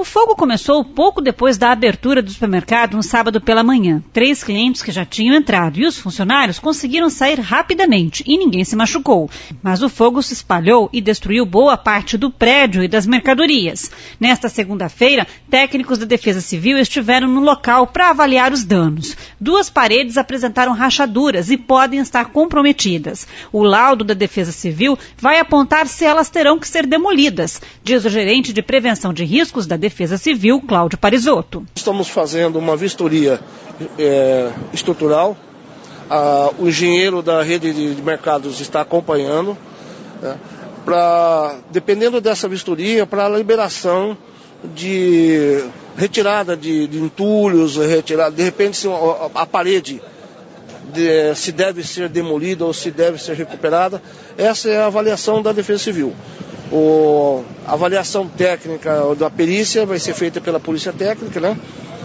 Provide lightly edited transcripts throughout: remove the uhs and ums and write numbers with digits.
O fogo começou pouco depois da abertura do supermercado no sábado pela manhã. 3 clientes que já tinham entrado e os funcionários conseguiram sair rapidamente e ninguém se machucou. Mas o fogo se espalhou e destruiu boa parte do prédio e das mercadorias. Nesta segunda-feira, técnicos da Defesa Civil estiveram no local para avaliar os danos. 2 paredes apresentaram rachaduras e podem estar comprometidas. O laudo da Defesa Civil vai apontar se elas terão que ser demolidas, diz o gerente de prevenção de riscos da Defesa Civil, Cláudio Parisotto. Estamos fazendo uma vistoria estrutural. O engenheiro da rede de mercados está acompanhando, né, dependendo dessa vistoria, para a liberação de retirada de entulhos, de repente se a parede se deve ser demolida ou se deve ser recuperada. Essa é a avaliação da Defesa Civil. A avaliação técnica da perícia vai ser feita pela Polícia Técnica, né?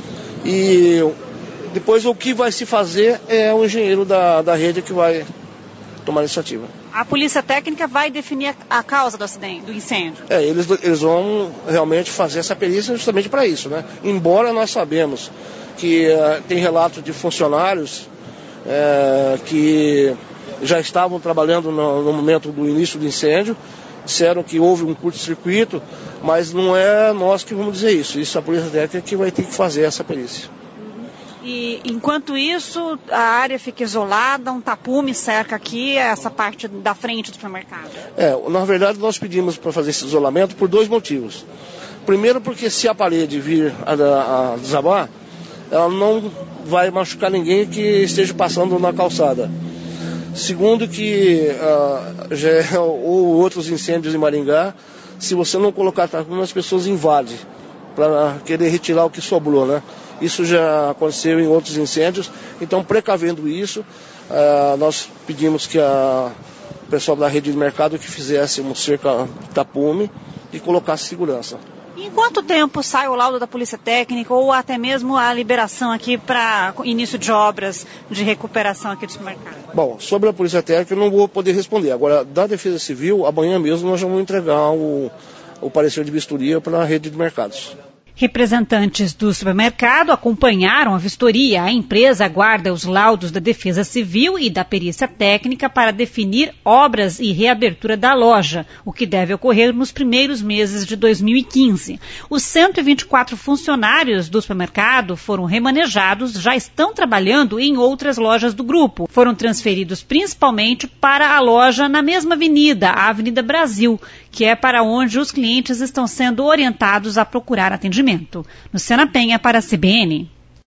E depois o que vai se fazer é o engenheiro da rede que vai tomar a iniciativa. A Polícia Técnica vai definir a causa do acidente, do incêndio? Eles vão realmente fazer essa perícia justamente para isso, né? Embora nós sabemos que tem relatos de funcionários que já estavam trabalhando no momento do início do incêndio, disseram que houve um curto-circuito, mas não é nós que vamos dizer isso. Isso é a Polícia Técnica que vai ter que fazer essa perícia. E enquanto isso, a área fica isolada, um tapume cerca aqui, essa parte da frente do supermercado? Na verdade nós pedimos para fazer esse isolamento por 2 motivos. Primeiro porque se a parede vir a desabar, ela não vai machucar ninguém que esteja passando na calçada. Segundo que ou outros incêndios em Maringá, se você não colocar tapume, as pessoas invadem para querer retirar o que sobrou, né? Isso já aconteceu em outros incêndios, então precavendo isso, nós pedimos que o pessoal da rede de mercado que fizesse um cerca tapume e colocasse segurança. Em quanto tempo sai o laudo da Polícia Técnica ou até mesmo a liberação aqui para início de obras de recuperação aqui do supermercado? Bom, sobre a Polícia Técnica eu não vou poder responder. Agora, da Defesa Civil, amanhã mesmo nós vamos entregar o parecer de vistoria para a rede de mercados. Representantes do supermercado acompanharam a vistoria. A empresa aguarda os laudos da Defesa Civil e da Perícia Técnica para definir obras e reabertura da loja, o que deve ocorrer nos primeiros meses de 2015. Os 124 funcionários do supermercado foram remanejados, já estão trabalhando em outras lojas do grupo. Foram transferidos principalmente para a loja na mesma avenida, a Avenida Brasil, que é para onde os clientes estão sendo orientados a procurar atendimento. Luciana Penha para a CBN.